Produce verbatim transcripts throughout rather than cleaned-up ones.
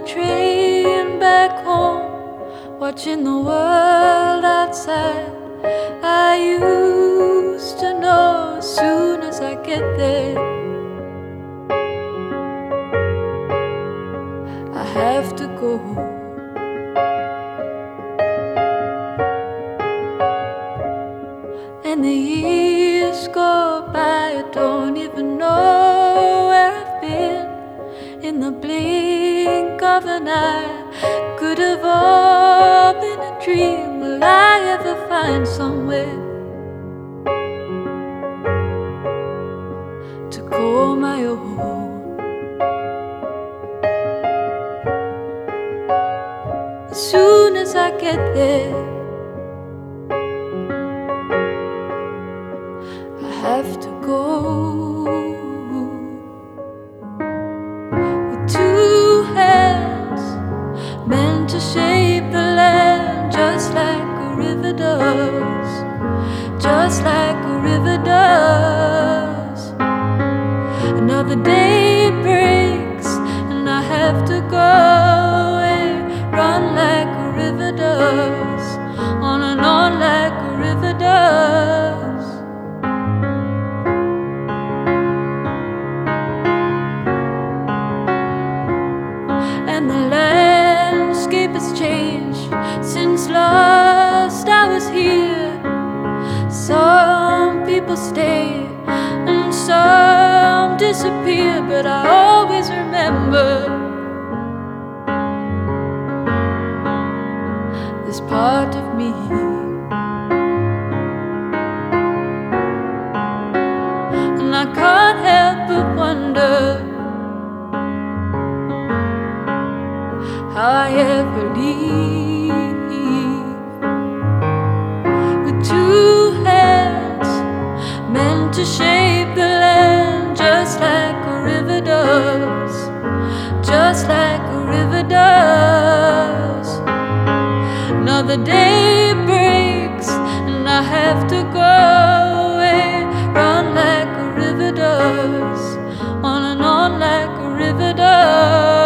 train back home, watching the world outside. I used to know as soon as I get there, I have to go. And the years go by, I don't even know where I've been. In the blink of an eye, could have all been a dream. Will I ever find somewhere to call my own? As soon as I get there, I have to go. With two hands meant to shape the land, just like a river does, just like a river does. Another day breaks and I have to go and run like a river does, on and on like a river does. And the landscape has changed since last I was here. Some people stay and some disappear, but I always remember this part of me. And I can't help but wonder how I ever leave. With two hands meant to shape the land, just like a river does, just like a river does. Another day breaks and I have to go away, run like a river does, on and on like a river does.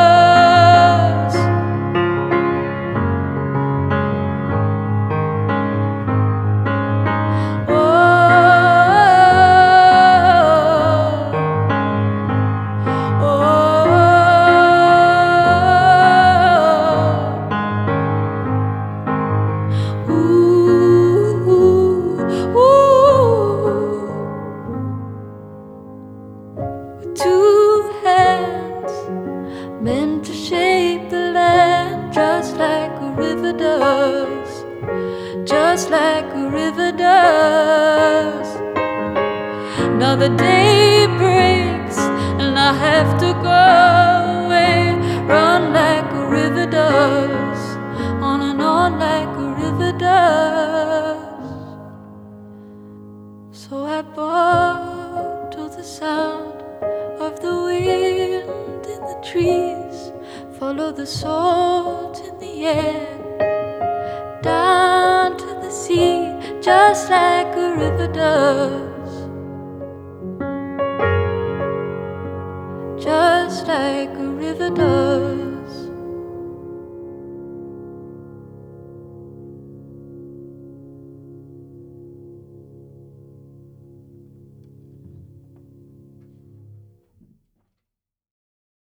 Two hands meant to shape the land, just like a river does, just like a river does. Another day breaks and I have to go away, run like a river does, on and on like a river does. So I bow to the sound of the wind in the trees, follow the salt in the air, down to the sea, just like a river does, just like a river does.